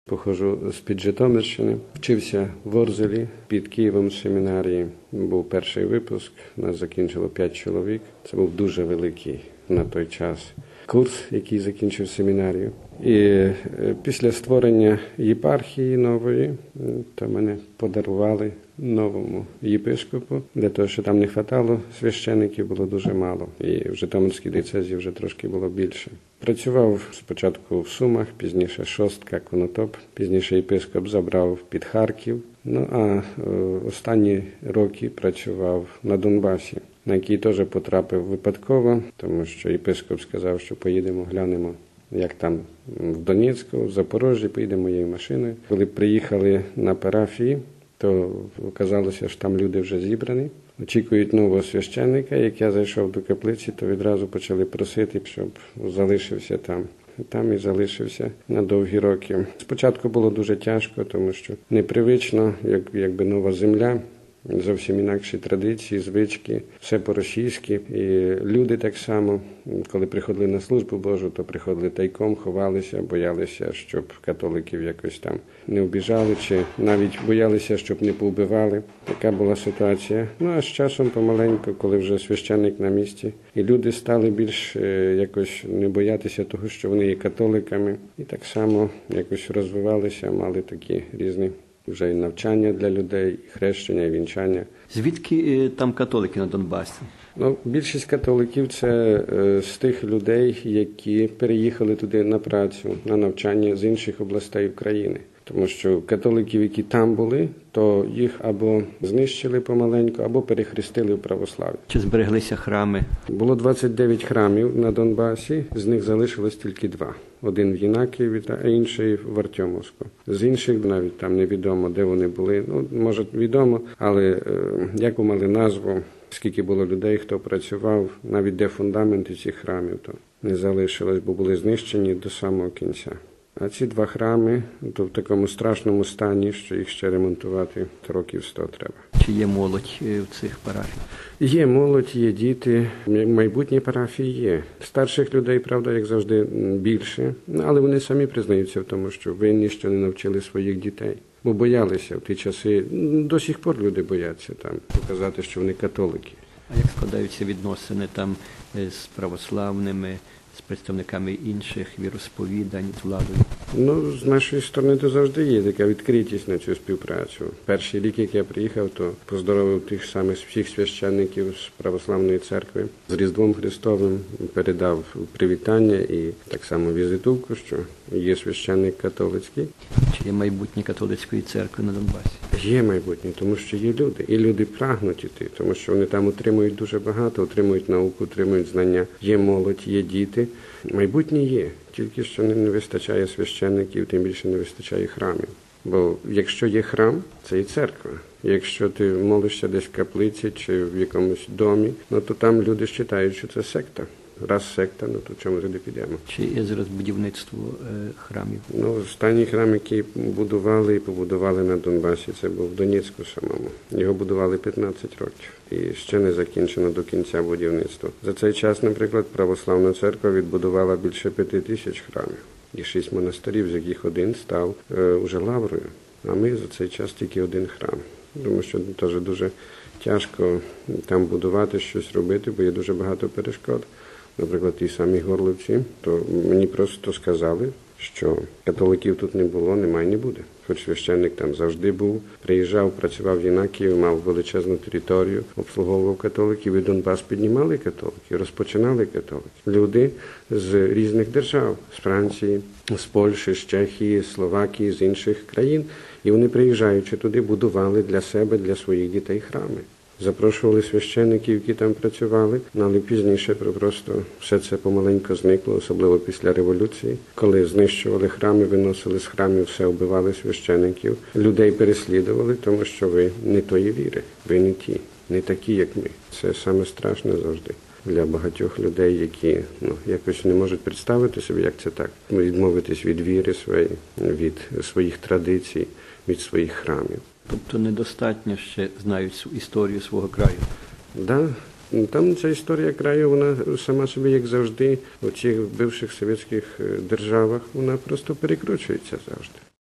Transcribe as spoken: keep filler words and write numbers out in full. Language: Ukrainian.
Походжу з-під Житомирщини. Вчився в Орзелі, під Києвом в семінарії. Був перший випуск, нас закінчило п'ять чоловік. Це був дуже великий на той час курс, який закінчив семінарію. І після створення єпархії нової, то мене подарували новому єпископу, для того, що там не хватало священиків, було дуже мало. І в Житомирській дієцезі вже трошки було більше. Працював спочатку в Сумах, пізніше Шостка, Конотоп, пізніше єпископ забрав під Харків. Ну а останні роки працював на Донбасі, на який теж потрапив випадково, тому що єпископ сказав, що поїдемо, глянемо, як там в Донецьку, в Запорожжі, поїдемо моєю машиною. Коли приїхали на парафії, то оказалося, що там люди вже зібрані. Очікують нового священника. Як я зайшов до каплиці, то відразу почали просити, щоб залишився там. Там і залишився на довгі роки. Спочатку було дуже тяжко, тому що непривично, як, якби нова земля, зовсім інакші традиції, звички, все по-російськи. І люди так само, коли приходили на службу Божу, то приходили тайком, ховалися, боялися, щоб католиків якось там не обіжали, чи навіть боялися, щоб не повбивали. Така була ситуація. Ну, а з часом помаленьку, коли вже священник на місці, і люди стали більш якось не боятися того, що вони є католиками. І так само якось розвивалися, мали такі різні вже і навчання для людей, і хрещення, і вінчання. Звідки там католики на Донбасі? Ну, більшість католиків – це з тих людей, які переїхали туди на працю, на навчання з інших областей України. Тому що католиків, які там були, то їх або знищили помаленьку, або перехрестили в православ'я. Чи збереглися храми? Було двадцять дев'ять храмів на Донбасі, з них залишилось тільки два. Один в Єнакієві, а інший в Артемовську. З інших навіть там невідомо, де вони були. Ну, може, відомо, але е, яку мали назву, скільки було людей, хто працював, навіть де фундаменти цих храмів, то не залишилось, бо були знищені до самого кінця. А ці два храми, то в такому страшному стані, що їх ще ремонтувати років сто треба. Чи є молодь в цих парафіях? Є молодь, є діти, майбутні парафії є. Старших людей, правда, як завжди, більше, але вони самі признаються в тому, що винні, що не навчили своїх дітей. Бо боялися в ті часи, до сих пор люди бояться там показати, що вони католики. А як складаються відносини там з православними, з представниками інших віросповідань, з владою? Ну, з нашої сторони то завжди є така відкритість на цю співпрацю. Перший рік, як я приїхав, то поздоровив тих самих всіх священників з православної церкви. З Різдвом Христовим передав привітання і так само візитівку, що є священник католицький. Чи є майбутнє католицької церкви на Донбасі? Є майбутнє, тому що є люди. І люди прагнуть іти, тому що вони там отримують дуже багато, отримують науку, отримують знання. Є молодь, є діти. Майбутнє є. Тільки що не вистачає священників, тим більше не вистачає храмів. Бо якщо є храм, це і церква. Якщо ти молишся десь в каплиці чи в якомусь домі, ну то там люди вважають, що це секта. Раз секта, ну то чому туди підемо? Чи є зараз будівництво е, храмів? Ну, останній храм, який будували і побудували на Донбасі, це був в Донецьку самому. Його будували п'ятнадцять років. І ще не закінчено до кінця будівництва. За цей час, наприклад, Православна церква відбудувала більше п'яти тисяч храмів. І шість монастирів, з яких один став е, уже лаврою. А ми за цей час тільки один храм. Тому що теж дуже тяжко там будувати, щось робити, бо є дуже багато перешкод. Наприклад, ті самі горлівці, то мені просто сказали, що католиків тут не було, немає, не буде. Хоч священник там завжди був, приїжджав, працював в Єнакієві, мав величезну територію, обслуговував католиків, і Донбас піднімали католики, розпочинали католики. Люди з різних держав, з Франції, з Польщі, з Чехії, з Словакії, з інших країн. І вони, приїжджаючи туди, будували для себе, для своїх дітей храми. Запрошували священиків, які там працювали, але пізніше просто все це помаленько зникло, особливо після революції, коли знищували храми, виносили з храмів, все вбивали священиків. Людей переслідували, тому що ви не тої віри, ви не ті, не такі, як ми. Це саме страшне завжди для багатьох людей, які ну, якось не можуть представити собі, як це так. Відмовитись від віри своєї, від своїх традицій, від своїх храмів. Тобто недостатньо ще знають історію свого краю? Да. Там ця історія краю, вона сама собі, як завжди, у цих бивших совєтських державах, вона просто перекручується завжди.